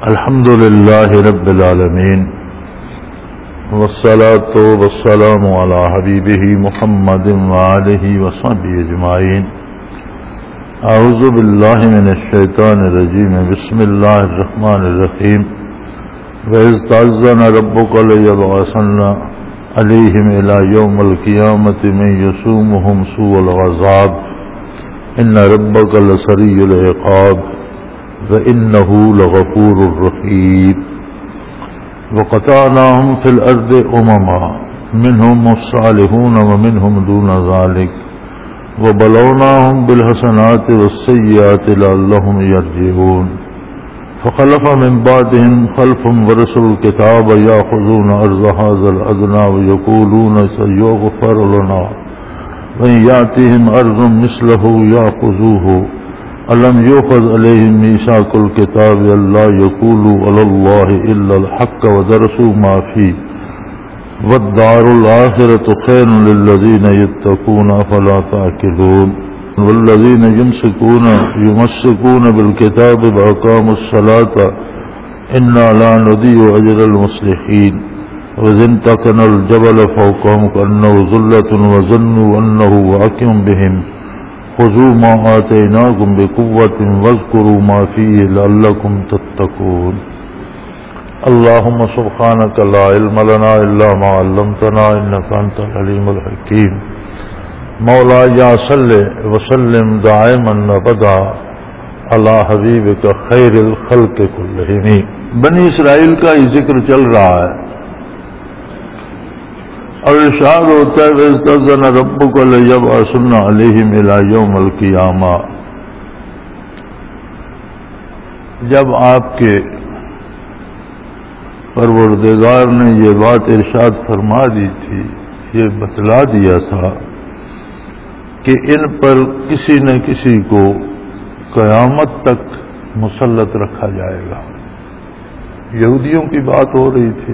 الحمد للہ رب العالمین والصلاة والسلام علی حبیبہ محمد وآلہ وصحبہ اجمعین. اعوذ باللہ من الشیطان الرجیم. بسم اللہ الرحمن الرحیم. وَإِذْ تَأَذَّنَ رَبُّكَ لَيَبْعَثَنَّ عَلَيْهِمْ إِلَى يَوْمِ الْقِيَامَةِ مَن يَسُومُهُمْ سُوءَ الْعَذَابِ إِنَّ رَبَّكَ لَسَرِيعُ الْعِقَابِ وَإِنَّهُ لَغَفُورٌ رَحِيمٌ. وَقَطَعْنَاهُمْ فِي الْأَرْضِ أُمَمًا مِّنْهُمُ الصَّالِحُونَ وَمِنْهُمْ دُونَ ذَلِكَ وَبَلَوْنَاهُمْ بِالْحَسَنَاتِ وَالسَّيِّئَاتِ لَعَلَّهُمْ يَرْجِعُونَ. فخلف من بعدهم خلف ورثوا الكتاب يأخذون عرض هذا الأدنى ويقولون سيغفر لنا وإن يأتهم عرض مثله يأخذوه. ألم يؤخذ عليهم ميثاق الكتاب ألا يقولوا على الله إلا الحق ودرسوا ما فيه والدار الآخرة خير للذين يتقون أفلا تعقلون. والذين يمسكون بالكتاب وأقاموا الصلاة إنا لا نضيع أجر المصلحين. وإذ انتقلنا الجبل فوقهم كأنه ظلة وظنوا أنه واقع بهم خذوا ما آتيناكم بقوة واذكروا ما فيه لعلكم تتقون. اللهم سبحانك لا علم لنا إلا ما علمتنا إنك أنت العليم الحكيم. مولاي صل وسلم دائما ابدا على حبیبک خیر الخلق کلہم. بنی اسرائیل کا یہ ذکر چل رہا ہے اور ارشاد ہوتا ہے وَإِذْ تَأَذَّنَ رَبُّكَ لَيَبْعَثَنَّ عَلَيْهِمْ إِلَى يَوْمِ الْقِيَامَةِ. جب آپ کے پروردگار نے یہ بات ارشاد فرما دی تھی، یہ بتلا دیا تھا کہ ان پر کسی نہ کسی کو قیامت تک مسلط رکھا جائے گا. یہودیوں کی بات ہو رہی تھی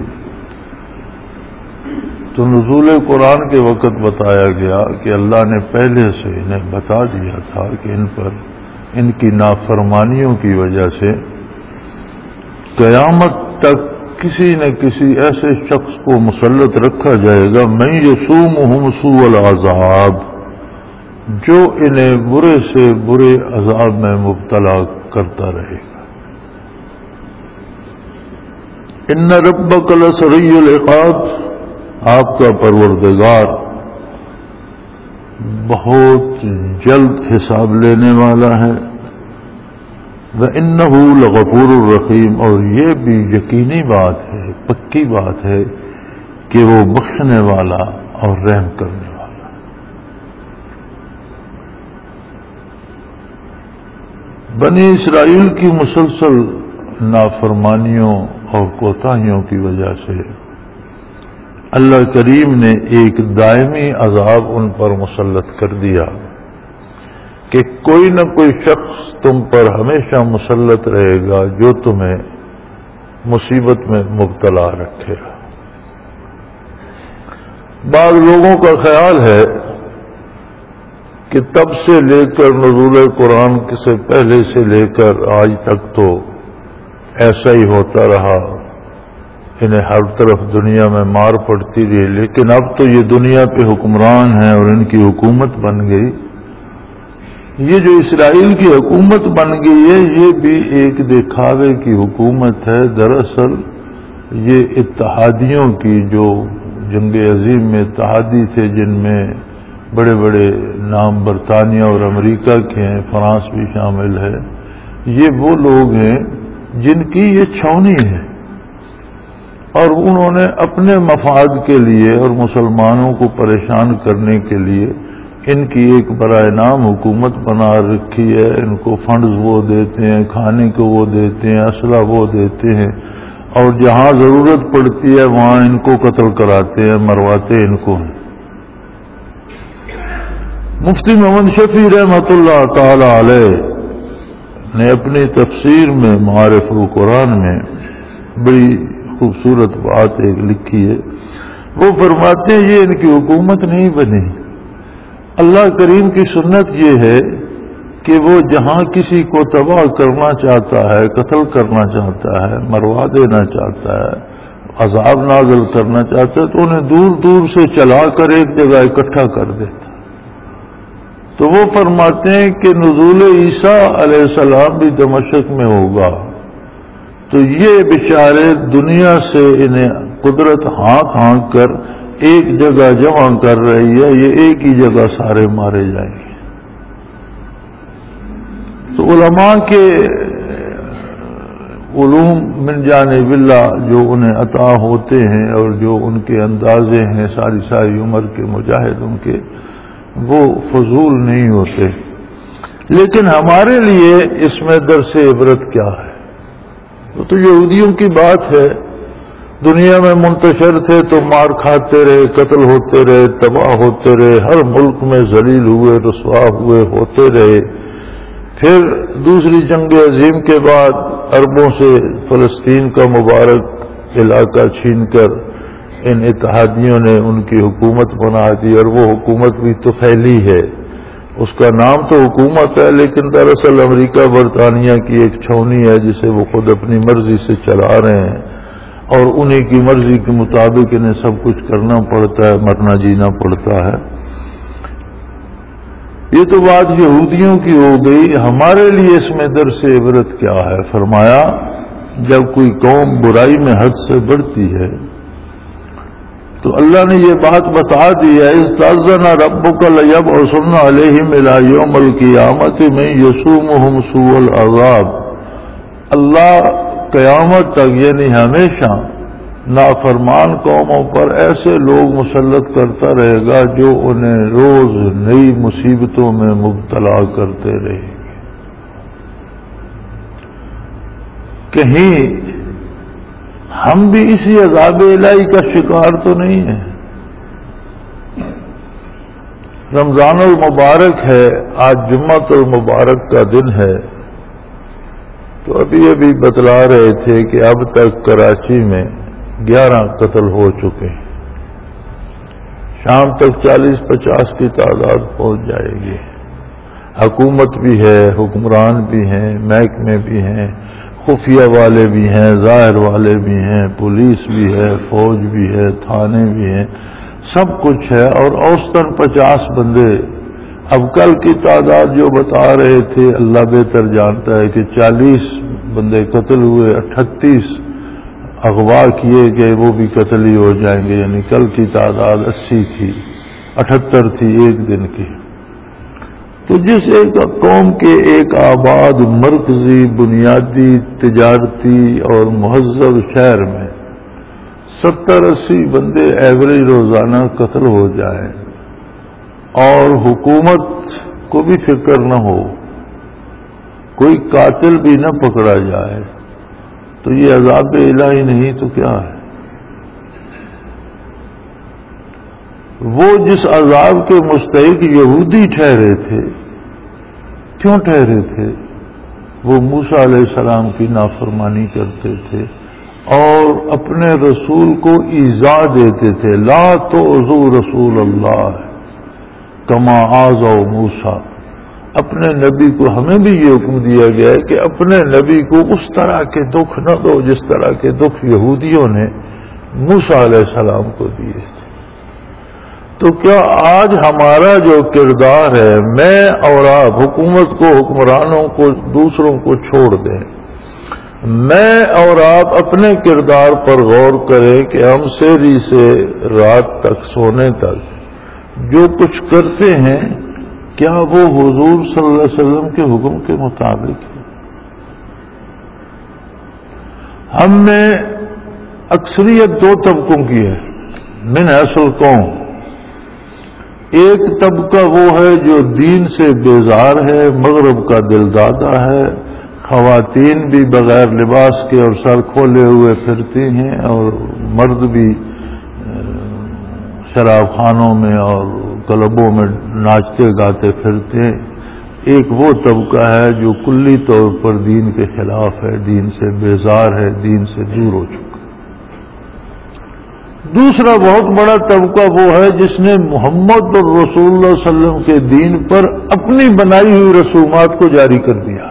تو نزول قرآن کے وقت بتایا گیا کہ اللہ نے پہلے سے انہیں بتا دیا تھا کہ ان پر ان کی نافرمانیوں کی وجہ سے قیامت تک کسی نہ کسی ایسے شخص کو مسلط رکھا جائے گا من یسومہم سوء العذاب، جو انہیں برے سے برے عذاب میں مبتلا کرتا رہے گا. ان ربک لسریع العقاب، آپ کا پروردگار بہت جلد حساب لینے والا ہے. وَإِنَّهُ لَغَفُورٌ رَحِيمٌ، اور یہ بھی یقینی بات ہے، پکی بات ہے کہ وہ بخشنے والا اور رحم کرنے والا. بنی اسرائیل کی مسلسل نافرمانیوں اور کوتاہیوں کی وجہ سے اللہ کریم نے ایک دائمی عذاب ان پر مسلط کر دیا کہ کوئی نہ کوئی شخص تم پر ہمیشہ مسلط رہے گا جو تمہیں مصیبت میں مبتلا رکھے گا. بعض لوگوں کا خیال ہے کہ تب سے لے کر نزول قرآن سے پہلے سے لے کر آج تک تو ایسا ہی ہوتا رہا، انہیں ہر طرف دنیا میں مار پڑتی رہی، لیکن اب تو یہ دنیا پہ حکمران ہیں اور ان کی حکومت بن گئی. یہ جو اسرائیل کی حکومت بن گئی ہے یہ بھی ایک دکھاوے کی حکومت ہے. دراصل یہ اتحادیوں کی، جو جنگ عظیم میں اتحادی تھے جن میں بڑے بڑے نام برطانیہ اور امریکہ کے ہیں، فرانس بھی شامل ہے، یہ وہ لوگ ہیں جن کی یہ چھاونی ہے اور انہوں نے اپنے مفاد کے لیے اور مسلمانوں کو پریشان کرنے کے لیے ان کی ایک برائے نام حکومت بنا رکھی ہے. ان کو فنڈز وہ دیتے ہیں، کھانے کو وہ دیتے ہیں، اسلحہ وہ دیتے ہیں، اور جہاں ضرورت پڑتی ہے وہاں ان کو قتل کراتے ہیں، مرواتے ان کو. مفتی محمد شفیع رحمۃ اللہ تعالی علیہ نے اپنی تفسیر میں معارف القرآن میں بڑی خوبصورت بات ایک لکھی ہے. وہ فرماتے ہیں یہ ان کی حکومت نہیں بنی. اللہ کریم کی سنت یہ ہے کہ وہ جہاں کسی کو تباہ کرنا چاہتا ہے، قتل کرنا چاہتا ہے، مروا دینا چاہتا ہے، عذاب نازل کرنا چاہتا ہے، تو انہیں دور دور سے چلا کر ایک جگہ اکٹھا کر دیتا۔ تو وہ فرماتے ہیں کہ نزول عیسیٰ علیہ السلام بھی دمشق میں ہوگا، تو یہ بیچارے دنیا سے انہیں قدرت ہانک ہانک کر ایک جگہ جمع کر رہی ہے، یہ ایک ہی جگہ سارے مارے جائیں گے۔ تو علماء کے علوم من جانب اللہ جو انہیں عطا ہوتے ہیں اور جو ان کے اندازے ہیں ساری ساری عمر کے مجاہد ان کے، وہ فضول نہیں ہوتے۔ لیکن ہمارے لیے اس میں درس عبرت کیا ہے؟ وہ تو یہودیوں کی بات ہے، دنیا میں منتشر تھے تو مار کھاتے رہے، قتل ہوتے رہے، تباہ ہوتے رہے، ہر ملک میں ذلیل ہوئے، رسوا ہوئے، ہوتے رہے۔ پھر دوسری جنگ عظیم کے بعد عربوں سے فلسطین کا مبارک علاقہ چھین کر ان اتحادیوں نے ان کی حکومت بنا دی، اور وہ حکومت بھی طفیلی ہے، اس کا نام تو حکومت ہے لیکن دراصل امریکہ برطانیہ کی ایک چھونی ہے جسے وہ خود اپنی مرضی سے چلا رہے ہیں، اور انہی کی مرضی کے مطابق انہیں سب کچھ کرنا پڑتا ہے، مرنا جینا پڑتا ہے۔ یہ تو بات یہودیوں کی ہو گئی۔ ہمارے لیے اس میں درس عبرت کیا ہے؟ فرمایا جب کوئی قوم برائی میں حد سے بڑھتی ہے تو اللہ نے یہ بات بتا دی ہے، استاذنا ربک لیبعثن علیہم الی یوم القیامۃ من یسومہم سوء العذاب، اللہ قیامت تک یعنی ہمیشہ نافرمان قوموں پر ایسے لوگ مسلط کرتا رہے گا جو انہیں روز نئی مصیبتوں میں مبتلا کرتے رہے گے۔ کہیں ہم بھی اسی عذاب الہی کا شکار تو نہیں ہیں؟ رمضان المبارک ہے، آج جمعۃ المبارک کا دن ہے، تو ابھی بتلا رہے تھے کہ اب تک کراچی میں 11 قتل ہو چکے ہیں، شام تک 40-50 کی تعداد پہنچ جائے گی۔ حکومت بھی ہے، حکمران بھی ہیں، محکمے بھی ہیں، خفیہ والے بھی ہیں، ظاہر والے بھی ہیں، پولیس بھی ہے، فوج بھی ہے، تھانے بھی ہیں، سب کچھ ہے، اور اوسطاً 50 بندے۔ اب کل کی تعداد جو بتا رہے تھے اللہ بہتر جانتا ہے کہ 40 بندے قتل ہوئے، 38 اغوا کیے گئے، وہ بھی قتل ہی ہو جائیں گے، یعنی کل کی تعداد 80 تھی، 78 تھی ایک دن کی۔ تو جس ایک قوم کے ایک آباد مرکزی بنیادی تجارتی اور مہذب شہر میں 70-80 بندے ایوریج روزانہ قتل ہو جائیں اور حکومت کو بھی فکر نہ ہو، کوئی قاتل بھی نہ پکڑا جائے، تو یہ عذاب الہی نہیں تو کیا ہے؟ وہ جس عذاب کے مستحق یہودی ٹھہرے تھے، کیوں ٹھہرے تھے؟ وہ موسیٰ علیہ السلام کی نافرمانی کرتے تھے اور اپنے رسول کو ایذا دیتے تھے، لا تؤذوا رسول اللہ کما آذوا موسیٰ۔ اپنے نبی کو، ہمیں بھی یہ حکم دیا گیا ہے کہ اپنے نبی کو اس طرح کے دکھ نہ دو جس طرح کے دکھ یہودیوں نے موسیٰ علیہ السلام کو دیے تھے۔ تو کیا آج ہمارا جو کردار ہے، میں اور آپ حکومت کو، حکمرانوں کو، دوسروں کو چھوڑ دیں، میں اور آپ اپنے کردار پر غور کریں کہ ہم سحری سے رات تک سونے تک جو کچھ کرتے ہیں کیا وہ حضور صلی اللہ علیہ وسلم کے حکم کے مطابق ہے؟ ہم نے اکثریت 2 طبقوں کی ہے من اصل قوم۔ ایک طبقہ وہ ہے جو دین سے بیزار ہے، مغرب کا دل دادا ہے، خواتین بھی بغیر لباس کے اور سر کھولے ہوئے پھرتی ہیں، اور مرد بھی شراب خانوں میں اور کلبوں میں ناچتے گاتے پھرتے ہیں۔ ایک وہ طبقہ ہے جو کلی طور پر دین کے خلاف ہے، دین سے بیزار ہے، دین سے دور ہو چکا۔ دوسرا بہت بڑا طبقہ وہ ہے جس نے محمد اور رسول اللہ صلی اللہ علیہ وسلم کے دین پر اپنی بنائی ہوئی رسومات کو جاری کر دیا.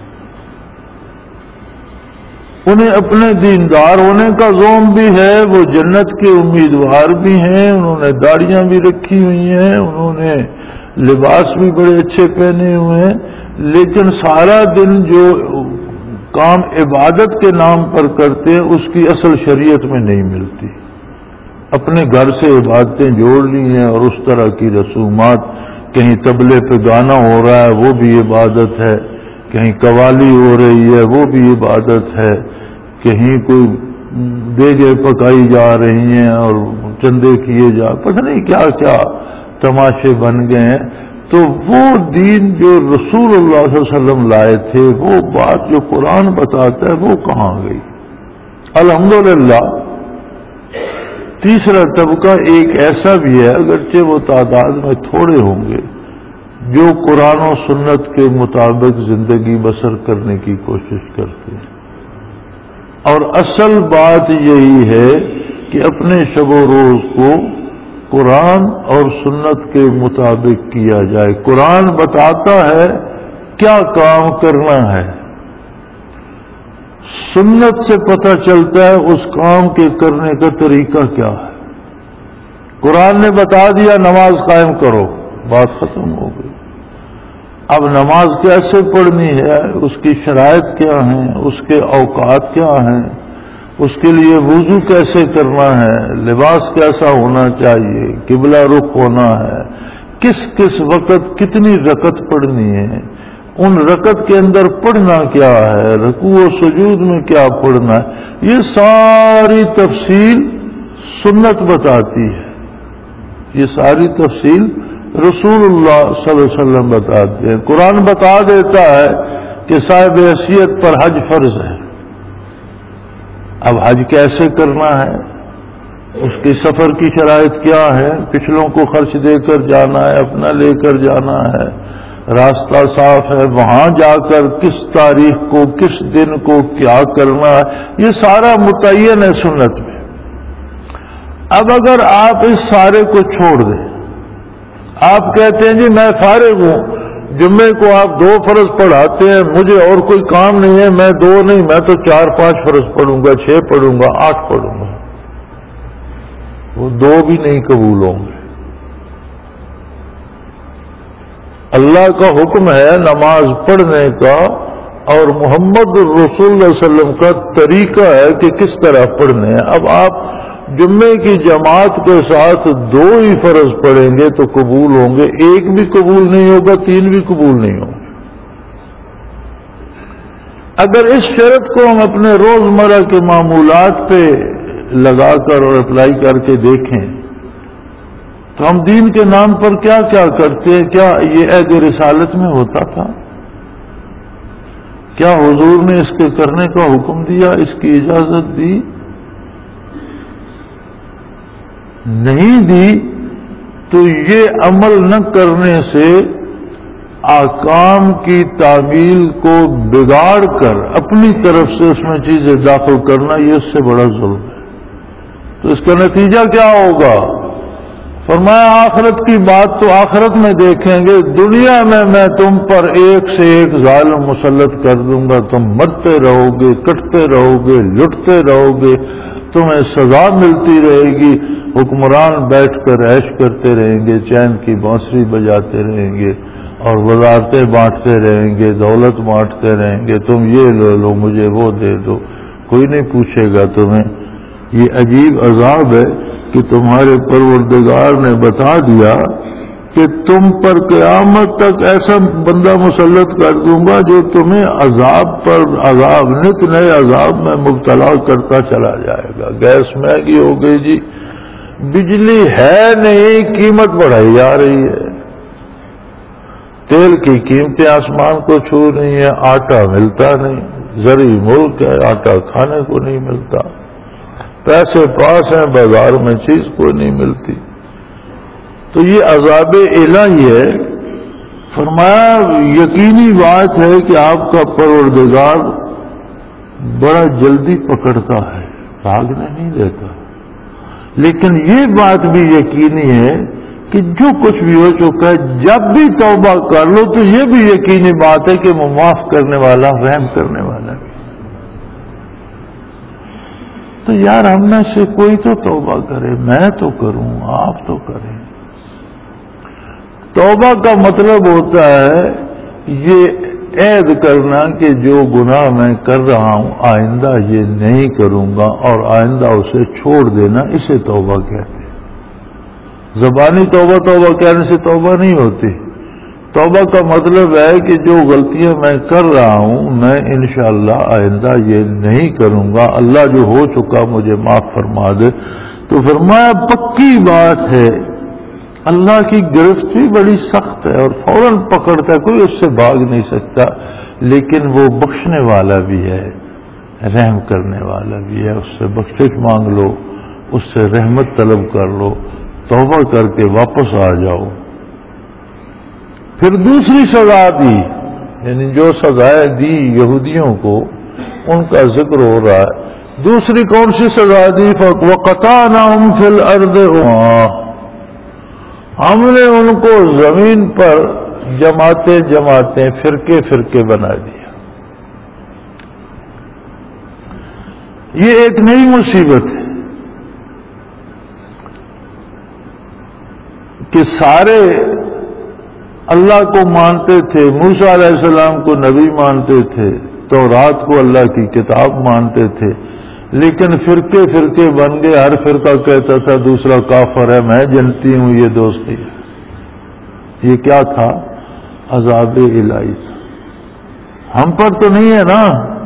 انہیں اپنے دیندار ہونے کا ذوق بھی ہے، وہ جنت کے امیدوار بھی ہیں، انہوں نے داڑیاں بھی رکھی ہوئی ہیں، انہوں نے لباس بھی بڑے اچھے پہنے ہوئے ہیں، لیکن سارا دن جو کام عبادت کے نام پر کرتے ہیں اس کی اصل شریعت میں نہیں ملتی. اپنے گھر سے عبادتیں جوڑ لی ہیں اور اس طرح کی رسومات، کہیں طبلے پہ گانا ہو رہا ہے وہ بھی عبادت ہے، کہیں قوالی ہو رہی ہے وہ بھی عبادت ہے، کہیں کوئی دیگیں پکائی جا رہی ہیں اور چندے کیے جا، پتہ نہیں کیا کیا تماشے بن گئے ہیں. تو وہ دین جو رسول اللہ صلی اللہ علیہ وسلم لائے تھے، وہ بات جو قرآن بتاتا ہے وہ کہاں گئی؟ الحمدللہ تیسرا طبقہ ایک ایسا بھی ہے، اگرچہ وہ تعداد میں تھوڑے ہوں گے، جو قرآن و سنت کے مطابق زندگی بسر کرنے کی کوشش کرتے ہیں. اور اصل بات یہی ہے کہ اپنے شب و روز کو قرآن اور سنت کے مطابق کیا جائے. قرآن بتاتا ہے کیا کام کرنا ہے، سنت سے پتہ چلتا ہے اس کام کے کرنے کا طریقہ کیا ہے. قرآن نے بتا دیا نماز قائم کرو، بات ختم ہو گئی. اب نماز کیسے پڑھنی ہے، اس کی شرائط کیا ہیں، اس کے اوقات کیا ہیں، اس کے لیے وضو کیسے کرنا ہے، لباس کیسا ہونا چاہیے، قبلہ رخ ہونا ہے، کس کس وقت کتنی رکعت پڑھنی ہے، ان رکعت کے اندر پڑھنا کیا ہے، رکوع و سجود میں کیا پڑھنا ہے، یہ ساری تفصیل سنت بتاتی ہے. یہ ساری تفصیل رسول اللہ صلی اللہ علیہ وسلم بتاتے ہیں. قرآن بتا دیتا ہے کہ صاحب حیثیت پر حج فرض ہے. اب حج کیسے کرنا ہے، اس کی سفر کی شرائط کیا ہے، پچھلوں کو خرچ دے کر جانا ہے، اپنا لے کر جانا ہے، راستہ صاف ہے، وہاں جا کر کس تاریخ کو کس دن کو کیا کرنا ہے، یہ سارا متعین ہے سنت میں. اب اگر آپ اس سارے کو چھوڑ دیں، آپ کہتے ہیں جی میں فارغ ہوں، جمعے کو آپ 2 فرض پڑھاتے ہیں، مجھے اور کوئی کام نہیں ہے، میں 2 نہیں، میں تو 4-5 فرض پڑھوں گا، 6 پڑھوں گا، 8 پڑھوں گا. وہ 2 بھی نہیں قبول ہوں گے. اللہ کا حکم ہے نماز پڑھنے کا، اور محمد رسول اللہ علیہ وسلم کا طریقہ ہے کہ کس طرح پڑھنے ہیں. اب آپ جمعے کی جماعت کے ساتھ 2 ہی فرض پڑھیں گے تو قبول ہوں گے، 1 بھی قبول نہیں ہوگا، 3 بھی قبول نہیں ہوں گے. اگر اس شرط کو ہم اپنے روزمرہ کے معمولات پہ لگا کر اور اپلائی کر کے دیکھیں تو ہم دین کے نام پر کیا کیا کرتے ہیں. کیا یہ عہد رسالت میں ہوتا تھا؟ کیا حضور نے اس کے کرنے کا حکم دیا، اس کی اجازت دی؟ نہیں دی. تو یہ عمل نہ کرنے سے احکام کی تعمیل کو بگاڑ کر اپنی طرف سے اس میں چیزیں داخل کرنا، یہ اس سے بڑا ظلم ہے. تو اس کا نتیجہ کیا ہوگا؟ فرمایا آخرت کی بات تو آخرت میں دیکھیں گے، دنیا میں تم پر ایک سے ایک ظالم مسلط کر دوں گا، تم مرتے رہو گے، کٹتے رہو گے، لٹتے رہو گے، تمہیں سزا ملتی رہے گی. حکمران بیٹھ کر عیش کرتے رہیں گے، چین کی بانسری بجاتے رہیں گے اور وزارتیں بانٹتے رہیں گے، دولت بانٹتے رہیں گے، تم یہ لے لو، مجھے وہ دے دو، کوئی نہیں پوچھے گا تمہیں. یہ عجیب عذاب ہے کہ تمہارے پروردگار نے بتا دیا کہ تم پر قیامت تک ایسا بندہ مسلط کر دوں گا جو تمہیں عذاب پر عذاب، نت نئے عذاب میں مبتلا کرتا چلا جائے گا. گیس مہنگی ہو گئی جی، بجلی ہے نہیں، قیمت بڑھائی جا رہی ہے، تیل کی قیمتیں آسمان کو چھو رہی ہیں، آٹا ملتا نہیں، زرعی ملک ہے، آٹا کھانے کو نہیں ملتا، پیسے پاس ہیں، بازار میں چیز کوئی نہیں ملتی. تو یہ عذاب الہی ہے. فرمایا یقینی بات ہے کہ آپ کا پروردگار بڑا جلدی پکڑتا ہے، بھاگنے نہیں دیتا. لیکن یہ بات بھی یقینی ہے کہ جو کچھ بھی ہو چکا ہے جب بھی توبہ کر لو تو یہ بھی یقینی بات ہے کہ وہ معاف کرنے والا، رحم کرنے والا ہے۔ تو یار ہم میں سے کوئی تو توبہ کرے، میں تو کروں، آپ تو کریں۔ توبہ کا مطلب ہوتا ہے یہ عہد کرنا کہ جو گناہ میں کر رہا ہوں آئندہ یہ نہیں کروں گا، اور آئندہ اسے چھوڑ دینا، اسے توبہ کہتے ہیں۔ زبانی توبہ کہنے سے توبہ نہیں ہوتی۔ توبہ کا مطلب ہے کہ جو غلطیاں میں کر رہا ہوں میں انشاءاللہ آئندہ یہ نہیں کروں گا، اللہ جو ہو چکا مجھے معاف فرما دے۔ تو فرمایا پکی بات ہے، اللہ کی گرفت بھی بڑی سخت ہے اور فوراً پکڑتا ہے، کوئی اس سے بھاگ نہیں سکتا، لیکن وہ بخشنے والا بھی ہے، رحم کرنے والا بھی ہے۔ اس سے بخشش مانگ لو، اس سے رحمت طلب کر لو، توبہ کر کے واپس آ جاؤ۔ پھر دوسری سزا دی، یعنی جو سزائیں دی یہودیوں کو ان کا ذکر ہو رہا ہے۔ دوسری کون سی سزا دی؟ وَقَطَعْنَاهُمْ فِي الْأَرْضِ، ہم نے ان کو زمین پر جماعتیں فرقے بنا دیا۔ یہ ایک نئی مصیبت ہے کہ سارے اللہ کو مانتے تھے، موسیٰ علیہ السلام کو نبی مانتے تھے، تورات کو اللہ کی کتاب مانتے تھے، لیکن فرقے بن گئے، ہر فرقہ کہتا تھا دوسرا کافر ہے، میں جنتی ہوں، یہ دوستی ہے۔ یہ کیا تھا؟ عذاب الہی۔ ہم پر تو نہیں ہے نا،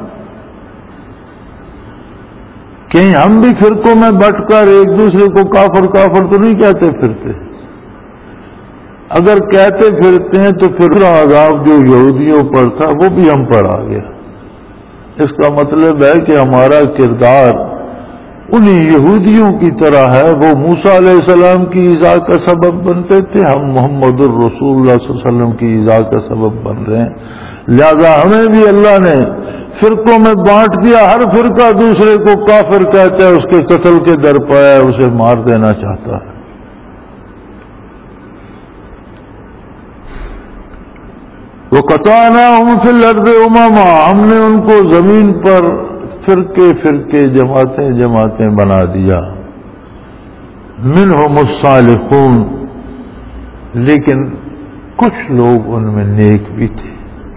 کہیں ہم بھی فرقوں میں بٹ کر ایک دوسرے کو کافر تو نہیں کہتے پھرتے؟ اگر کہتے پھرتے ہیں تو پھر عذاب جو یہودیوں پر تھا وہ بھی ہم پر آ گیا۔ اس کا مطلب ہے کہ ہمارا کردار انہی یہودیوں کی طرح ہے، وہ موسیٰ علیہ السلام کی ایذا کا سبب بنتے تھے، ہم محمد الرسول اللہ صلی اللہ علیہ وسلم کی ایذا کا سبب بن رہے ہیں۔ لہذا ہمیں بھی اللہ نے فرقوں میں بانٹ دیا، ہر فرقہ دوسرے کو کافر کہتا ہے، اس کے قتل کے در پہ ہے، اسے مار دینا چاہتا ہے۔ وَقَطَعْنَاهُمْ فِي الْأَرْضِ أُمَمًا، ہم نے ان کو زمین پر فرقے جماعتیں بنا دیا۔ مِنْهُمُ الصَّالِحُونَ، لیکن کچھ لوگ ان میں نیک بھی تھے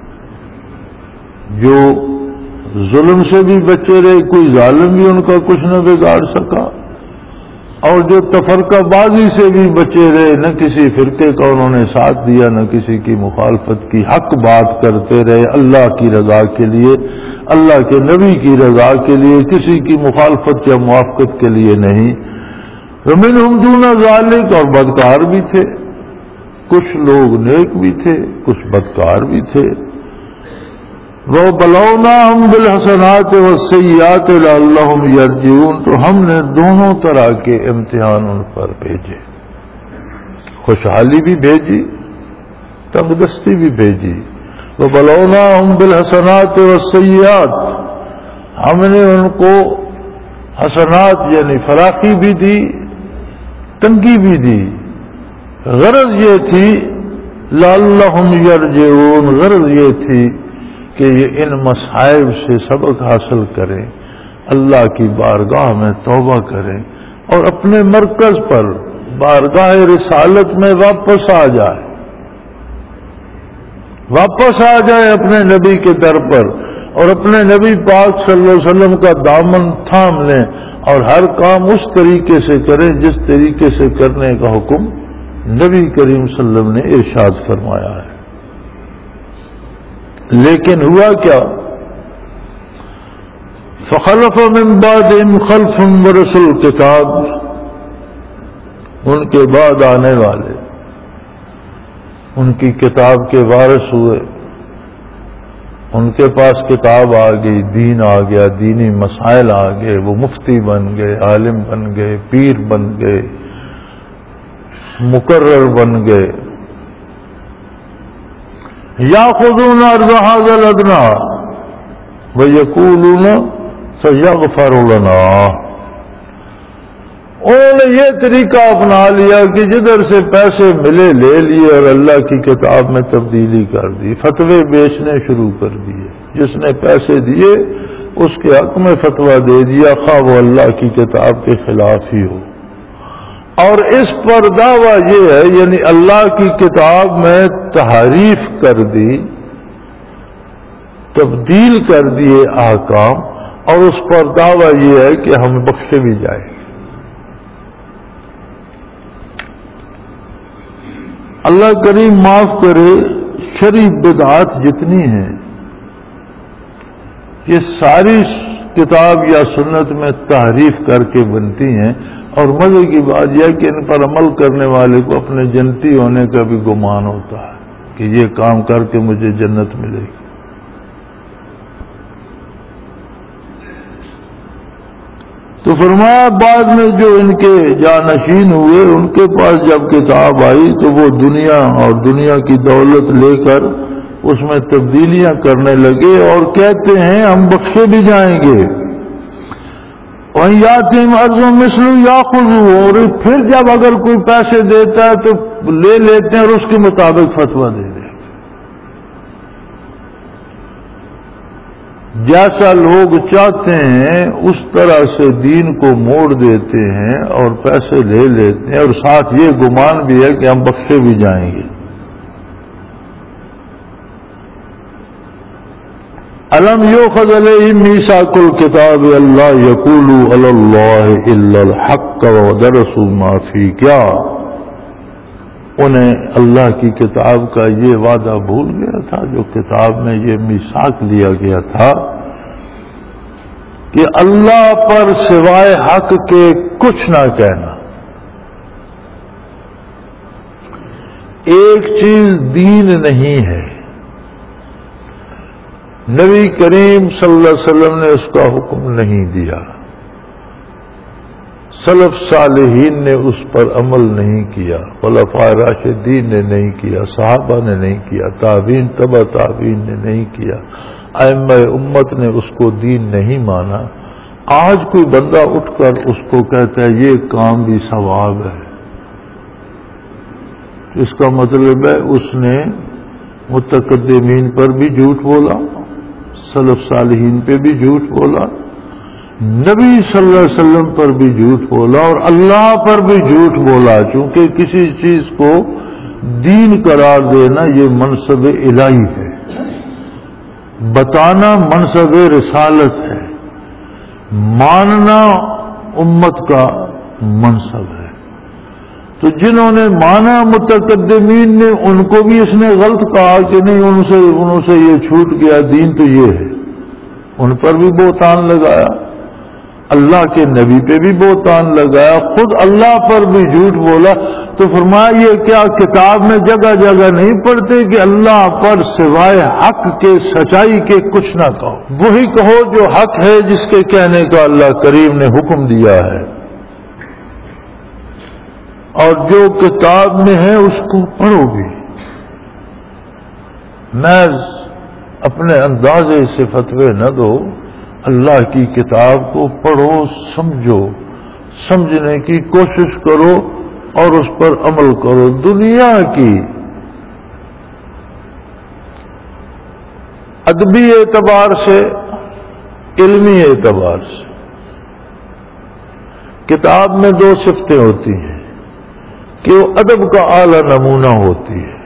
جو ظلم سے بھی بچے رہے، کوئی ظالم بھی ان کا کچھ نہ بگاڑ سکا، اور جو تفرقہ بازی سے بھی بچے رہے، نہ کسی فرقے کا انہوں نے ساتھ دیا نہ کسی کی مخالفت کی، حق بات کرتے رہے اللہ کی رضا کے لیے، اللہ کے نبی کی رضا کے لیے، کسی کی مخالفت یا موافقت کے لیے نہیں۔ وَمِنْهُمْ دُونَ ذَلِكَ، اور بدکار بھی تھے، کچھ لوگ نیک بھی تھے کچھ بدکار بھی تھے۔ وَبَلَوْنَاهُمْ بِالْحَسَنَاتِ وَالسَّيِّئَاتِ لَعَلَّهُمْ يَرْجِعُونَ، تو ہم نے دونوں طرح کے امتحان ان پر بھیجے، خوشحالی بھی بھیجی، تنگ دستی بھی بھیجی۔ وَبَلَوْنَاهُمْ بِالْحَسَنَاتِ وَالسَّيِّئَاتِ، ہم نے ان کو حسنات یعنی فراخی بھی دی، تنگی بھی دی۔ غرض یہ تھی لَعَلَّهُمْ يَرْجِعُونَ، غرض یہ تھی کہ یہ ان مصائب سے سبق حاصل کریں، اللہ کی بارگاہ میں توبہ کریں اور اپنے مرکز پر بارگاہ رسالت میں واپس آ جائے اپنے نبی کے در پر، اور اپنے نبی پاک صلی اللہ علیہ وسلم کا دامن تھام لیں اور ہر کام اس طریقے سے کریں جس طریقے سے کرنے کا حکم نبی کریم صلی اللہ علیہ وسلم نے ارشاد فرمایا ہے۔ لیکن ہوا کیا؟ فخلف من بعدهم خلف ورثوا الکتاب، ان کے بعد آنے والے ان کی کتاب کے وارث ہوئے، ان کے پاس کتاب آ گئی، دین آ گیا، دینی مسائل آ گئے، وہ مفتی بن گئے، عالم بن گئے، پیر بن گئے، مقرر بن گئے۔ یاخذون عرض هذا الادنى ویقولون سیغفر لنا، انہوں نے یہ طریقہ اپنا لیا کہ جدھر سے پیسے ملے لے لیے اور اللہ کی کتاب میں تبدیلی کر دی، فتوے بیچنے شروع کر دیے، جس نے پیسے دیے اس کے حق میں فتویٰ دے دیا، خواہ وہ اللہ کی کتاب کے خلاف ہی ہو۔ اور اس پر دعویٰ یہ ہے، یعنی اللہ کی کتاب میں تحریف کر دی، تبدیل کر دیے احکام، اور اس پر دعویٰ یہ ہے کہ ہم بخشے بھی جائیں۔ اللہ کریم معاف کرے، شرعی بدعات جتنی ہیں یہ ساری کتاب یا سنت میں تحریف کر کے بنتی ہیں، اور مزے کی بات یہ ہے کہ ان پر عمل کرنے والے کو اپنے جنتی ہونے کا بھی گمان ہوتا ہے کہ یہ کام کر کے مجھے جنت ملے گی۔ تو فرمایا بعد میں جو ان کے جانشین ہوئے ان کے پاس جب کتاب آئی تو وہ دنیا اور دنیا کی دولت لے کر اس میں تبدیلیاں کرنے لگے اور کہتے ہیں ہم بخشے بھی جائیں گے۔ وہیں یاتیم ارض مثل یاخذوا، اور پھر جب اگر کوئی پیسے دیتا ہے تو لے لیتے ہیں اور اس کے مطابق فتویٰ دے دیں۔ جیسا لوگ چاہتے ہیں اس طرح سے دین کو موڑ دیتے ہیں اور پیسے لے لیتے ہیں، اور ساتھ یہ گمان بھی ہے کہ ہم بخشے بھی جائیں گے۔ الم یؤخذ علیہم میثاق الکتاب اللہ یقولوا علی اللہ الا الحق ودرسوا ما فیہ، کیا انہیں اللہ کی کتاب کا یہ وعدہ بھول گیا تھا جو کتاب میں یہ میثاق لیا گیا تھا کہ اللہ پر سوائے حق کے کچھ نہ کہنا۔ ایک چیز دین نہیں ہے، نبی کریم صلی اللہ علیہ وسلم نے اس کا حکم نہیں دیا، سلف صالحین نے اس پر عمل نہیں کیا، خلفائے راشدین نے نہیں کیا، صحابہ نے نہیں کیا، تابعین تبع تابعین نے نہیں کیا، ائمہ امت نے اس کو دین نہیں مانا۔ آج کوئی بندہ اٹھ کر اس کو کہتا ہے یہ کام بھی ثواب ہے، اس کا مطلب ہے اس نے متقدمین پر بھی جھوٹ بولا، سلف صالحین پہ بھی جھوٹ بولا، نبی صلی اللہ علیہ وسلم پر بھی جھوٹ بولا، اور اللہ پر بھی جھوٹ بولا، چونکہ کسی چیز کو دین قرار دینا یہ منصب الہی ہے، بتانا منصب رسالت ہے، ماننا امت کا منصب ہے۔ تو جنہوں نے مانا متقدمین نے ان کو بھی اس نے غلط کہا کہ نہیں انہوں سے یہ چھوٹ گیا، دین تو یہ ہے، ان پر بھی بہتان لگایا، اللہ کے نبی پہ بھی بہتان لگایا، خود اللہ پر بھی جھوٹ بولا۔ تو فرمایا یہ کیا کتاب میں جگہ جگہ نہیں پڑھتے کہ اللہ پر سوائے حق کے سچائی کے کچھ نہ کہو، وہی کہو جو حق ہے جس کے کہنے کا اللہ کریم نے حکم دیا ہے، اور جو کتاب میں ہے اس کو پڑھو بھی، محض اپنے اندازے سے فتوے نہ دو، اللہ کی کتاب کو پڑھو، سمجھو، سمجھنے کی کوشش کرو اور اس پر عمل کرو۔ دنیا کی ادبی اعتبار سے، علمی اعتبار سے کتاب میں دو صفتیں ہوتی ہیں کہ وہ ادب کا اعلی نمونہ ہوتی ہے،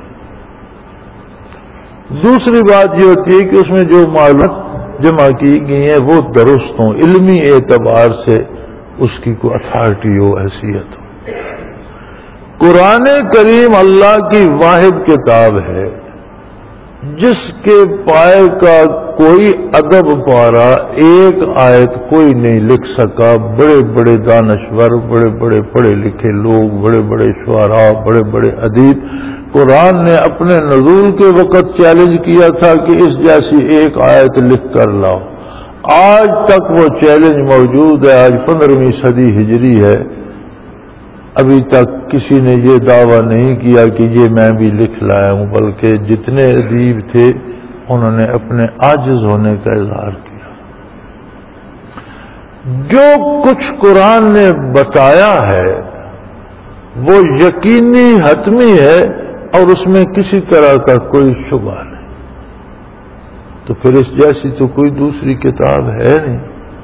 دوسری بات یہ ہوتی ہے کہ اس میں جو معلومات جمع کی گئی ہیں وہ درست ہوں، علمی اعتبار سے اس کی کوئی اتھارٹی ہو، حیثیت ہو۔ قرآن کریم اللہ کی واحد کتاب ہے جس کے پائے کا کوئی ادب پارا ایک آیت کوئی نہیں لکھ سکا، بڑے بڑے دانشور، بڑے بڑے پڑھے لکھے لوگ، بڑے بڑے شعراء، بڑے بڑے ادیب، قرآن نے اپنے نزول کے وقت چیلنج کیا تھا کہ اس جیسی ایک آیت لکھ کر لاؤ، آج تک وہ چیلنج موجود ہے، آج 15ویں صدی ہجری ہے، ابھی تک کسی نے یہ دعویٰ نہیں کیا کہ یہ میں بھی لکھ لایا ہوں، بلکہ جتنے ادیب تھے انہوں نے اپنے عاجز ہونے کا اظہار کیا۔ جو کچھ قرآن نے بتایا ہے وہ یقینی حتمی ہے اور اس میں کسی طرح کا کوئی شبہ نہیں، تو پھر اس جیسی تو کوئی دوسری کتاب ہے نہیں،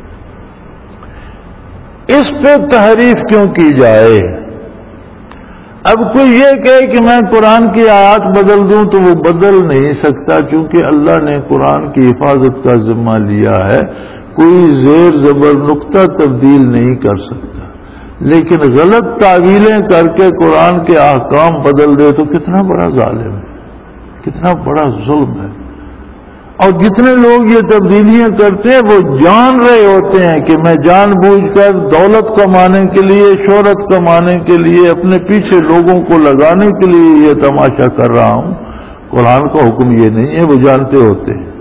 اس پہ تحریف کیوں کی جائے؟ اب کوئی یہ کہے کہ میں قرآن کی آیات بدل دوں تو وہ بدل نہیں سکتا، چونکہ اللہ نے قرآن کی حفاظت کا ذمہ لیا ہے، کوئی زیر زبر نقطہ تبدیل نہیں کر سکتا، لیکن غلط تعویلیں کر کے قرآن کے احکام بدل دے تو کتنا بڑا ظالم ہے، کتنا بڑا ظلم ہے۔ اور جتنے لوگ یہ تبدیلیاں کرتے ہیں وہ جان رہے ہوتے ہیں کہ میں جان بوجھ کر دولت کمانے کے لیے، شہرت کمانے کے لیے، اپنے پیچھے لوگوں کو لگانے کے لیے یہ تماشا کر رہا ہوں، قرآن کا حکم یہ نہیں ہے، وہ جانتے ہوتے ہیں۔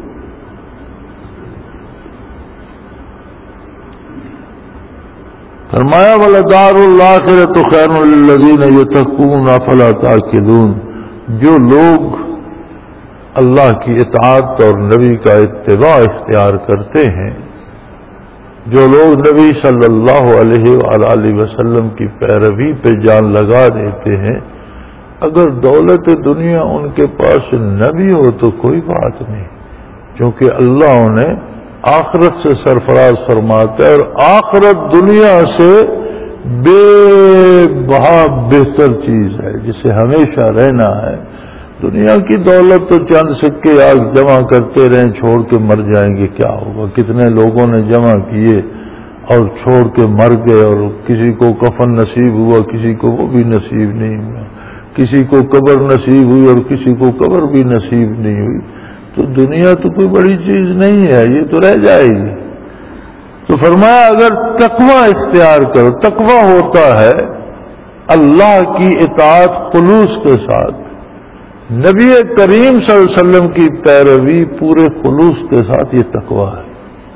فرمایا وَلَدَارُ الْآخِرَةُ خَيْرٌ لِلَّذِينَ يَتَّقُونَ أَفَلَا تَعْقِلُونَ، جو لوگ اللہ کی اطاعت اور نبی کا اتباع اختیار کرتے ہیں، جو لوگ نبی صلی اللہ علیہ وآلہ وسلم کی پیروی پہ جان لگا دیتے ہیں، اگر دولت دنیا ان کے پاس نہ بھی ہو تو کوئی بات نہیں، کیونکہ اللہ انہیں آخرت سے سرفراز فرماتا ہے، اور آخرت دنیا سے بے بہا بہتر چیز ہے جسے ہمیشہ رہنا ہے۔ دنیا کی دولت تو چند سکے آج جمع کرتے رہیں، چھوڑ کے مر جائیں گے، کیا ہوگا؟ کتنے لوگوں نے جمع کیے اور چھوڑ کے مر گئے، اور کسی کو کفن نصیب ہوا، کسی کو وہ بھی نصیب نہیں ہوا، کسی کو قبر نصیب ہوئی اور کسی کو قبر بھی نصیب نہیں ہوئی۔ تو دنیا تو کوئی بڑی چیز نہیں ہے، یہ تو رہ جائے گی۔ تو فرمایا اگر تقوی اختیار کرو، تقوی ہوتا ہے اللہ کی اطاعت خلوص کے ساتھ، نبی کریم صلی اللہ علیہ وسلم کی پیروی پورے خلوص کے ساتھ، یہ تقوی ہے۔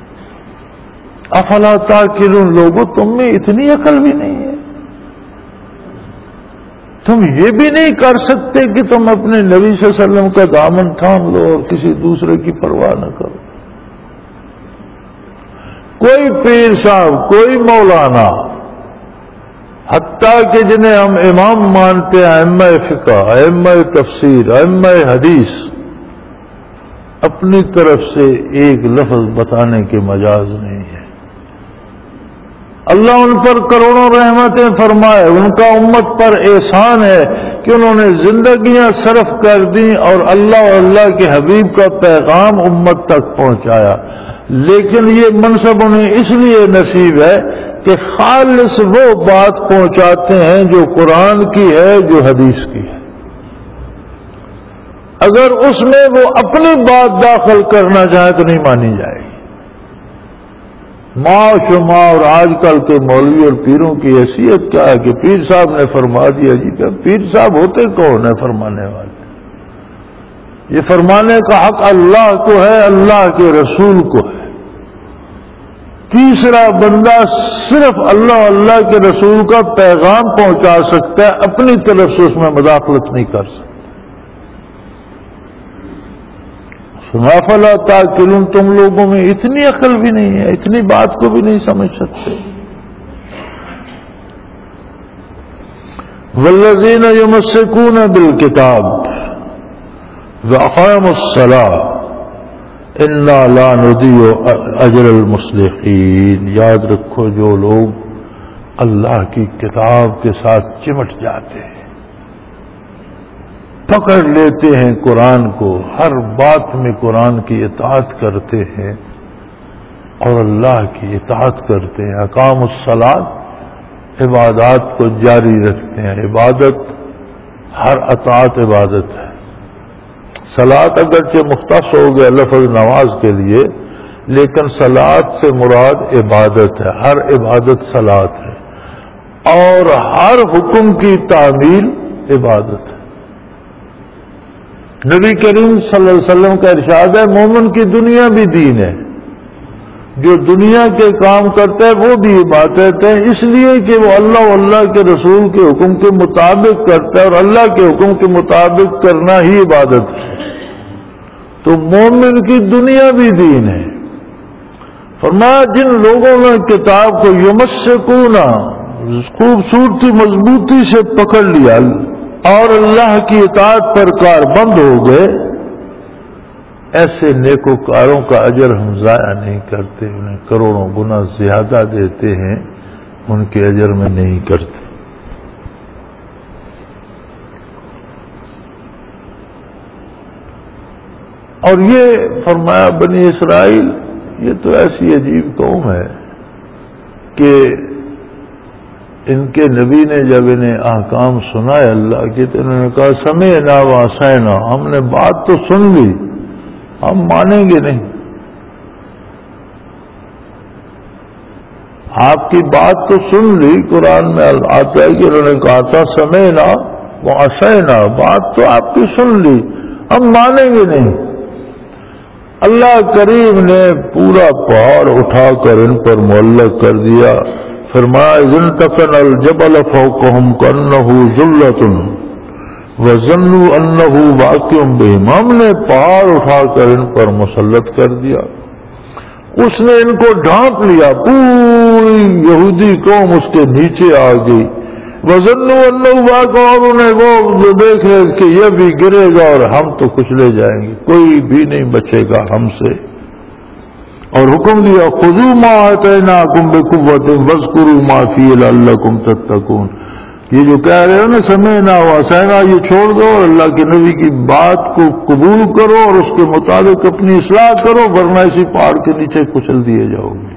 افلا تعقلون، لوگوں تم میں اتنی عقل بھی نہیں ہے، تم یہ بھی نہیں کر سکتے کہ تم اپنے نبی صلی اللہ علیہ وسلم کا دامن تھام لو اور کسی دوسرے کی پرواہ نہ کرو۔ کوئی پیر صاحب، کوئی مولانا، حتیٰ کہ جنہیں ہم امام مانتے ہیں، ائمہ فقہ، ائمہ تفسیر، ائمہ حدیث، اپنی طرف سے ایک لفظ بتانے کے مجاز نہیں ہے۔ اللہ ان پر کروڑوں رحمتیں فرمائے، ان کا امت پر احسان ہے کہ انہوں نے زندگیاں صرف کر دیں اور اللہ اور اللہ کے حبیب کا پیغام امت تک پہنچایا، لیکن یہ منصب انہیں اس لیے نصیب ہے کہ خالص وہ بات پہنچاتے ہیں جو قرآن کی ہے، جو حدیث کی ہے۔ اگر اس میں وہ اپنی بات داخل کرنا چاہیں تو نہیں مانی جائے گی۔ ماں شما اور آج کل کے مولوی اور پیروں کی حیثیت کیا ہے کہ پیر صاحب نے فرما دیا، جی کہ پیر صاحب ہوتے کون ہیں فرمانے والے؟ یہ فرمانے کا حق اللہ کو ہے، اللہ کے رسول کو ہے۔ تیسرا بندہ صرف اللہ اللہ کے رسول کا پیغام پہنچا سکتا ہے، اپنی طرف سے اس میں مداخلت نہیں کر سکتا۔ فلا تعقلون، تم لوگوں میں اتنی عقل بھی نہیں ہے، اتنی بات کو بھی نہیں سمجھ سکتے۔ والذین یمسکون بالکتاب واقاموا الصلاۃ انا لا نضیع اجر المصلحین، یاد رکھو جو لوگ اللہ کی کتاب کے ساتھ چمٹ جاتے ہیں، پکڑ لیتے ہیں قرآن کو، ہر بات میں قرآن کی اطاعت کرتے ہیں اور اللہ کی اطاعت کرتے ہیں، اقام الصلاۃ، عبادات کو جاری رکھتے ہیں۔ عبادت، ہر اطاعت عبادت ہے۔ صلاۃ اگرچہ مختص ہو گیا لفظ نماز کے لیے، لیکن صلاۃ سے مراد عبادت ہے، ہر عبادت صلاۃ ہے، اور ہر حکم کی تعمیل عبادت ہے۔ نبی کریم صلی اللہ علیہ وسلم کا ارشاد ہے مومن کی دنیا بھی دین ہے، جو دنیا کے کام کرتا ہے وہ بھی عبادت ہے، اس لیے کہ وہ اللہ و اللہ کے رسول کے حکم کے مطابق کرتا ہے، اور اللہ کے حکم کے مطابق کرنا ہی عبادت ہے۔ تو مومن کی دنیا بھی دین ہے۔ فرمایا جن لوگوں نے کتاب کو یمسکون خوبصورتی مضبوطی سے پکڑ لیا اور اللہ کی اطاعت پر کاربند ہو گئے، ایسے نیکوکاروں کا اجر ہم ضائع نہیں کرتے، انہیں کروڑوں گنا زیادہ دیتے ہیں، ان کے اجر میں نہیں کرتے۔ اور یہ فرمایا بنی اسرائیل یہ تو ایسی عجیب قوم ہے کہ ان کے نبی نے جب انہیں احکام سنائے اللہ کے تو انہوں نے کہا سمعنا وعصینا، ہم نے بات تو سن لی، ہم مانیں گے نہیں۔ آپ کی بات تو سن لی، قرآن میں آتا ہے کہ انہوں نے کہا تھا سمعنا وعصینا، بات تو آپ کی سن لی، ہم مانیں گے نہیں۔ اللہ کریم نے پورا پہاڑ اٹھا کر ان پر معلق کر دیا، فرمایا انتفن الجبل فوقهم كأنه ذلة وظنوا انه واقع بهم، ہم نے پہاڑ اٹھا کر ان پر مسلط کر دیا، اس نے ان کو ڈھانپ لیا، پوری یہودی قوم اس کے نیچے آ گئی۔ وظنوا انه واقع، اور انہیں وہ دیکھ رہے کہ یہ بھی گرے گا اور ہم تو کچلے جائیں گے، کوئی بھی نہیں بچے گا ہم سے، اور حکم دیا خذوا ما آتیناکم بقوۃ واذکروا ما فیہ لعلکم تتقون۔ یہ جو کہہ رہے ہو نا سمعنا وعصینا، یہ چھوڑ دو اور اللہ کے نبی کی بات کو قبول کرو اور اس کے مطابق اپنی اصلاح کرو، ورنہ اسی پہاڑ کے نیچے کچل دیے جاؤ گے۔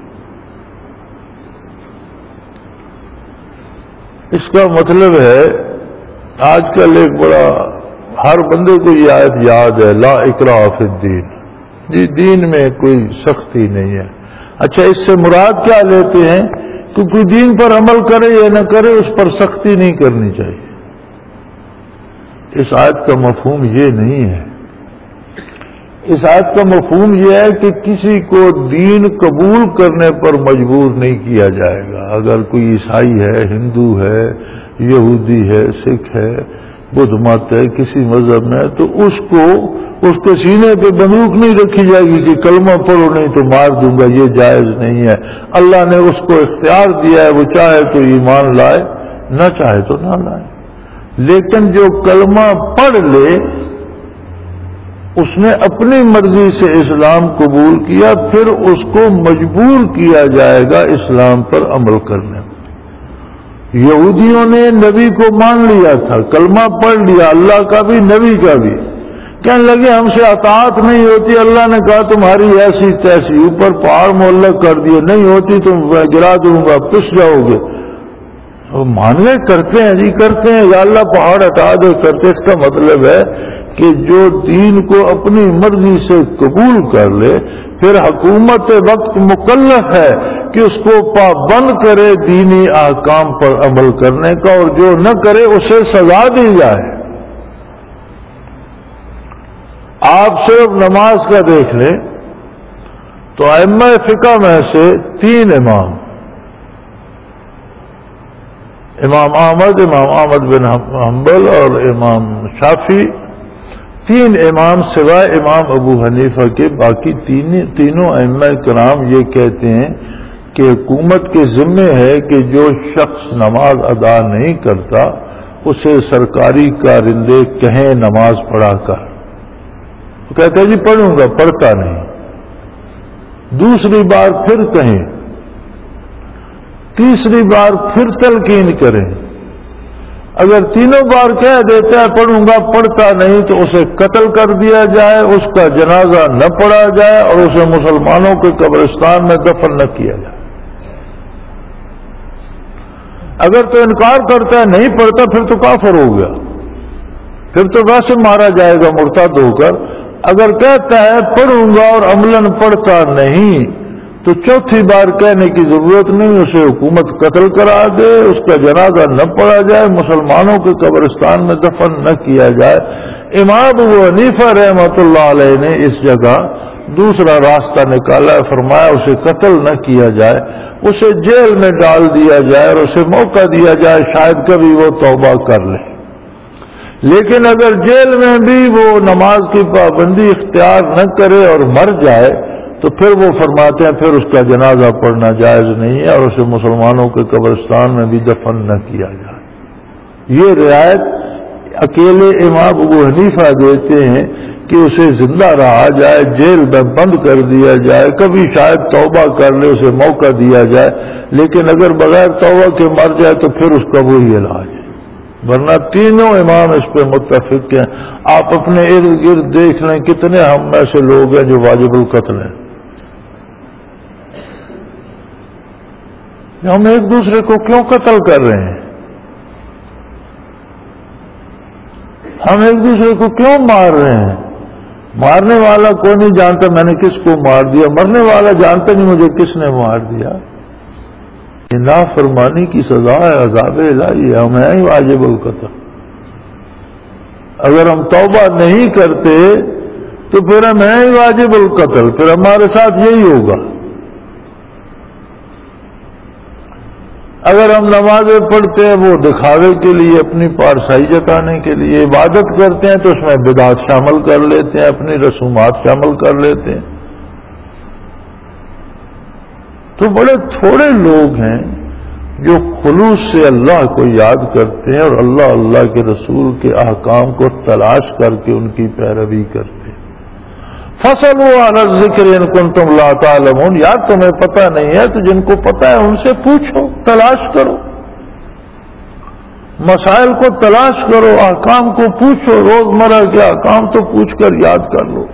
اس کا مطلب ہے آج کل ایک بڑا ہر بندے کو یہ آیت یاد ہے، لا اکراہ فی الدین، جی دین میں کوئی سختی نہیں ہے۔ اچھا اس سے مراد کیا لیتے ہیں کہ کوئی دین پر عمل کرے یا نہ کرے اس پر سختی نہیں کرنی چاہیے۔ اس آیت کا مفہوم یہ نہیں ہے، اس آیت کا مفہوم یہ ہے کہ کسی کو دین قبول کرنے پر مجبور نہیں کیا جائے گا۔ اگر کوئی عیسائی ہے، ہندو ہے، یہودی ہے، سکھ ہے، بدھ مت ہے، کسی مذہب میں، تو اس کے سینے پہ بندوق نہیں رکھی جائے گی کہ کلمہ پڑھو نہیں تو مار دوں گا، یہ جائز نہیں ہے۔ اللہ نے اس کو اختیار دیا ہے، وہ چاہے تو ایمان لائے، نہ چاہے تو نہ لائے۔ لیکن جو کلمہ پڑھ لے اس نے اپنی مرضی سے اسلام قبول کیا، پھر اس کو مجبور کیا جائے گا اسلام پر عمل کرنے۔ یہودیوں نے نبی کو مان لیا تھا، کلمہ پڑھ لیا، اللہ کا بھی نبی کا بھی، کہنے لگے ہم سے اطاعت نہیں ہوتی، اللہ نے کہا تمہاری ایسی تیسی، اوپر پہاڑ معلق کر دیے، نہیں ہوتی تم گرا دوں گا، پس جاؤ گے۔ مان لے، کرتے ہیں جی کرتے ہیں، یا اللہ پہاڑ ہٹا دے، کرتے۔ اس کا مطلب ہے کہ جو دین کو اپنی مرضی سے قبول کر لے، پھر حکومت وقت مکلف ہے کہ اس کو پابند کرے دینی احکام پر عمل کرنے کا، اور جو نہ کرے اسے سزا دی جائے۔ آپ صرف نماز کا دیکھ لیں تو ائمہ فقہ میں سے 3 امام احمد بن حنبل اور امام شافعی، 3 امام سوائے امام ابو حنیفہ کے، باقی تینوں ائمہ کرام یہ کہتے ہیں کہ حکومت کے ذمہ ہے کہ جو شخص نماز ادا نہیں کرتا اسے سرکاری کارندے کہیں نماز پڑھا کر، وہ کہتا ہے جی پڑھوں گا، پڑھتا نہیں، دوسری بار پھر کہیں، تیسری بار پھر تلقین کریں، اگر تینوں بار کہہ دیتا ہے پڑھوں گا، پڑھتا نہیں، تو اسے قتل کر دیا جائے، اس کا جنازہ نہ پڑھا جائے اور اسے مسلمانوں کے قبرستان میں دفن نہ کیا جائے۔ اگر تو انکار کرتا ہے نہیں پڑھتا، پھر تو کافر ہو گیا، پھر تو ویسے مارا جائے گا مرتد ہو کر۔ اگر کہتا ہے پڑھوں گا اور عملاً پڑھتا نہیں، تو چوتھی بار کہنے کی ضرورت نہیں، اسے حکومت قتل کرا دے، اس کا جنازہ نہ پڑھا جائے، مسلمانوں کے قبرستان میں دفن نہ کیا جائے۔ امام ابو حنیفہ رحمۃ اللہ علیہ نے اس جگہ دوسرا راستہ نکالا، فرمایا اسے قتل نہ کیا جائے، اسے جیل میں ڈال دیا جائے اور اسے موقع دیا جائے شاید کبھی وہ توبہ کر لے۔ لیکن اگر جیل میں بھی وہ نماز کی پابندی اختیار نہ کرے اور مر جائے تو پھر وہ فرماتے ہیں پھر اس کا جنازہ پڑھنا جائز نہیں ہے اور اسے مسلمانوں کے قبرستان میں بھی دفن نہ کیا جائے۔ یہ رعایت اکیلے امام ابو حنیفہ دیتے ہیں کہ اسے زندہ رہا جائے، جیل میں بند کر دیا جائے، کبھی شاید توبہ کر لے اسے موقع دیا جائے، لیکن اگر بغیر توبہ کے مر جائے تو پھر اس کا وہی علاج ہے، ورنہ تینوں امام اس پہ متفق ہیں۔ آپ اپنے ارد گرد دیکھ لیں کتنے ہم میں سے لوگ ہیں جو واجب القتل ہیں۔ ہم ایک دوسرے کو کیوں قتل کر رہے ہیں؟ ہم ایک دوسرے کو کیوں مار رہے ہیں؟ مارنے والا کوئی نہیں جانتا میں نے کس کو مار دیا، مرنے والا جانتا نہیں مجھے کس نے مار دیا۔ یہ نافرمانی کی سزا ہے، عذاب الہی ہے، ہمیں ہی واجب القتل۔ اگر ہم توبہ نہیں کرتے تو پھر ہم ہیں ہی واجب القتل، پھر ہمارے ساتھ یہی ہوگا۔ اگر ہم نمازیں پڑھتے ہیں وہ دکھاوے کے لیے، اپنی پارسائی جتانے کے لیے، عبادت کرتے ہیں تو اس میں بدعات شامل کر لیتے ہیں، اپنی رسومات شامل کر لیتے ہیں۔ تو بڑے تھوڑے لوگ ہیں جو خلوص سے اللہ کو یاد کرتے ہیں اور اللہ کے رسول کے احکام کو تلاش کر کے ان کی پیروی کرتے ہیں۔ فَصَلُوا عَلَى الذِّكْرِ إِن كُنتُمْ لَا تَعْلَمُونَ، یا تمہیں پتہ نہیں ہے تو جن کو پتہ ہے ان سے پوچھو، تلاش کرو، مسائل کو تلاش کرو، احکام کو پوچھو، روزمرہ کے احکام تو پوچھ کر یاد کر لو۔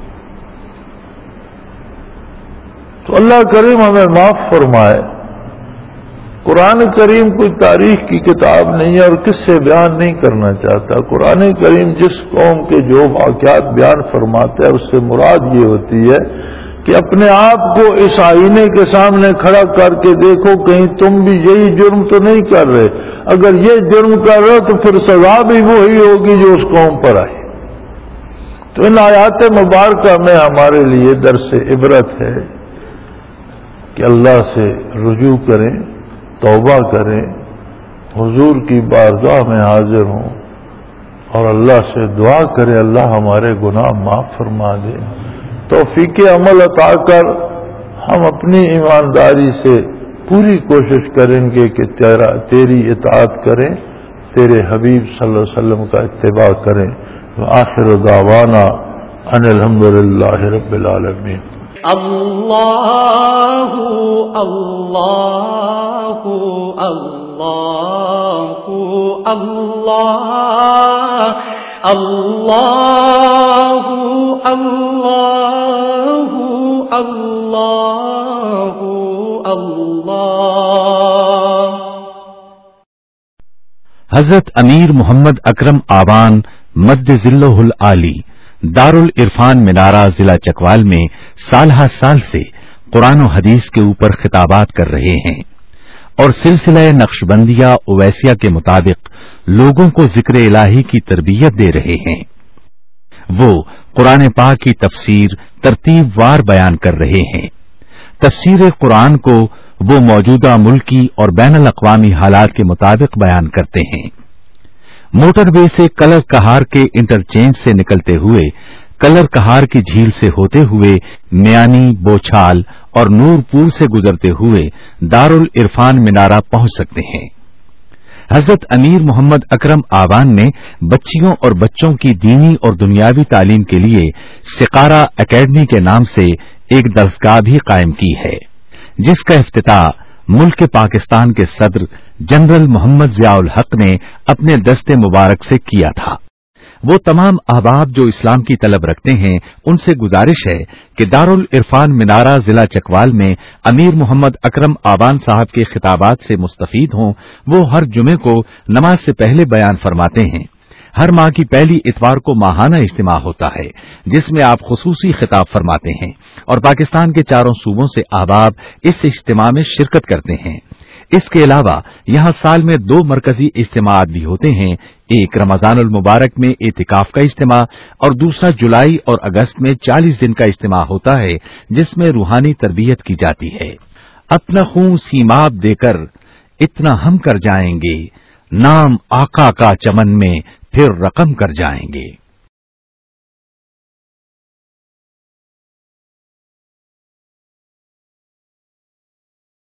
تو اللہ کریم ہمیں معاف فرمائے۔ قرآن کریم کوئی تاریخ کی کتاب نہیں ہے اور کس سے بیان نہیں کرنا چاہتا۔ قرآن کریم جس قوم کے جو واقعات بیان فرماتا ہے اس سے مراد یہ ہوتی ہے کہ اپنے آپ کو اس آئینے کے سامنے کھڑا کر کے دیکھو کہیں تم بھی یہی جرم تو نہیں کر رہے، اگر یہ جرم کر رہے تو پھر سزا بھی وہی ہوگی جو اس قوم پر آئی۔ تو ان آیات مبارکہ میں ہمارے لیے درس عبرت ہے کہ اللہ سے رجوع کریں، توبہ کریں، حضور کی بارگاہ میں حاضر ہوں اور اللہ سے دعا کریں اللہ ہمارے گناہ معاف فرما دے، توفیق عمل عطا کر ہم اپنی ایمانداری سے پوری کوشش کریں گے کہ تیری اطاعت کریں، تیرے حبیب صلی اللہ علیہ وسلم کا اتباع کریں۔ وآخر دعوانا ان الحمدللہ رب العالمین۔ اللہ اللہ اللہ اللہ اللہ اللہ اللہ اللہ۔ حضرت امیر محمد اکرم آوان مد ذلہ العالی دارالعرفان منارہ ضلع چکوال میں سالہ سال سے قرآن و حدیث کے اوپر خطابات کر رہے ہیں اور سلسلہ نقشبندیہ اویسیہ کے مطابق لوگوں کو ذکر الہی کی تربیت دے رہے ہیں۔ وہ قرآن پاک کی تفسیر ترتیب وار بیان کر رہے ہیں۔ تفسیر قرآن کو وہ موجودہ ملکی اور بین الاقوامی حالات کے مطابق بیان کرتے ہیں۔ موٹر وے سے کلر کہار کے انٹرچینج سے نکلتے ہوئے کلر کہار کی جھیل سے ہوتے ہوئے میانی، بوچھال اور نور پور سے گزرتے ہوئے دارالعرفان منارہ پہنچ سکتے ہیں۔ حضرت امیر محمد اکرم آوان نے بچیوں اور بچوں کی دینی اور دنیاوی تعلیم کے لیے سقارہ اکیڈمی کے نام سے ایک درسگاہ بھی قائم کی ہے، جس کا افتتاح ملک پاکستان کے صدر جنرل محمد ضیاء الحق نے اپنے دست مبارک سے کیا تھا۔ وہ تمام احباب جو اسلام کی طلب رکھتے ہیں ان سے گزارش ہے کہ دارالعرفان منارہ ضلع چکوال میں امیر محمد اکرم آوان صاحب کے خطابات سے مستفید ہوں۔ وہ ہر جمعے کو نماز سے پہلے بیان فرماتے ہیں۔ ہر ماہ کی پہلی اتوار کو ماہانہ اجتماع ہوتا ہے جس میں آپ خصوصی خطاب فرماتے ہیں اور پاکستان کے چاروں صوبوں سے احباب اس اجتماع میں شرکت کرتے ہیں۔ اس کے علاوہ یہاں سال میں 2 مرکزی اجتماعات بھی ہوتے ہیں، ایک رمضان المبارک میں اعتکاف کا اجتماع اور دوسرا جولائی اور اگست میں 40 دن کا اجتماع ہوتا ہے جس میں روحانی تربیت کی جاتی ہے۔ اپنا خون سیماب دے کر اتنا ہم کر جائیں گے، نام آقا کا چمن میں پھر رقم کر جائیں گے۔